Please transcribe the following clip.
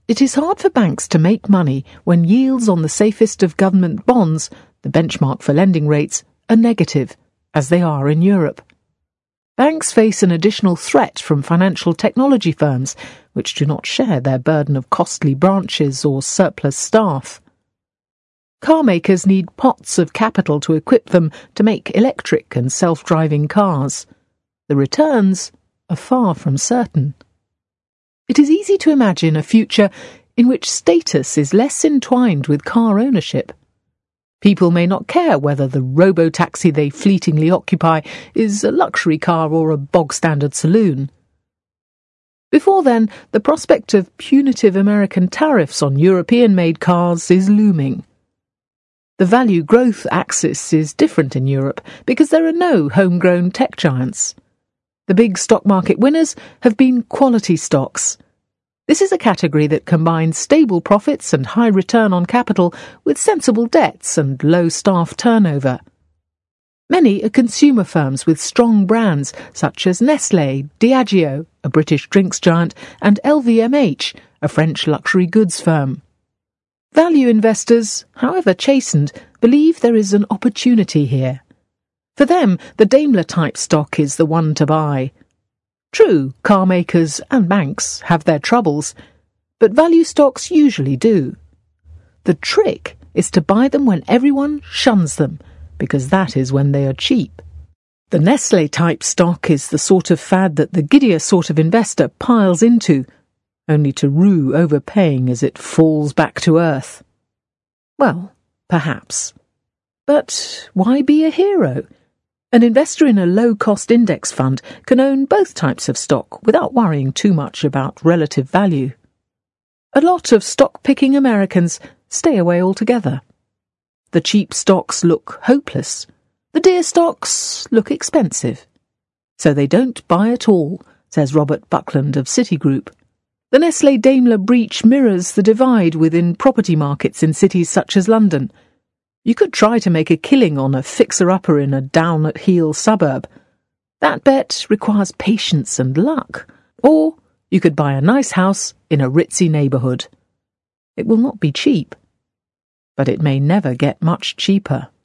It is hard for banks to make money when yields on the safest of government bonds, the benchmark for lending rates, are negative, as they are in Europe. Banks face an additional threat from financial technology firms, which do not share their burden of costly branches or surplus staff. Car makers need pots of capital to equip them to make electric and self-driving cars. The returns are far from certain. It is easy to imagine a future in which status is less entwined with car ownership. People may not care whether the robo-taxi they fleetingly occupy is a luxury car or a bog-standard saloon. Before then, the prospect of punitive American tariffs on European-made cars is looming. The value growth axis is different in Europe because there are no homegrown tech giants. The big stock market winners have been quality stocks. This is a category that combines stable profits and high return on capital with sensible debts and low staff turnover. Many are consumer firms with strong brands such as Nestlé, Diageo, a British drinks giant, and LVMH, a French luxury goods firm. Value investors, however chastened, believe there is an opportunity here. For them, the Daimler-type stock is the one to buy. True, car makers and banks have their troubles, but value stocks usually do. The trick is to buy them when everyone shuns them, because that is when they are cheap. The Nestlé-type stock is the sort of fad that the giddier sort of investor piles into, only to rue overpaying as it falls back to earth. Well, perhaps. But why be a hero? An investor in a low-cost index fund can own both types of stock without worrying too much about relative value. A lot of stock-picking Americans stay away altogether. The cheap stocks look hopeless. The dear stocks look expensive. So they don't buy at all, says Robert Buckland of Citigroup. The Nestlé-Daimler breach mirrors the divide within property markets in cities such as London. You could try to make a killing on a fixer-upper in a down-at-heel suburb. That bet requires patience and luck. Or you could buy a nice house in a ritzy neighbourhood. It will not be cheap, but it may never get much cheaper.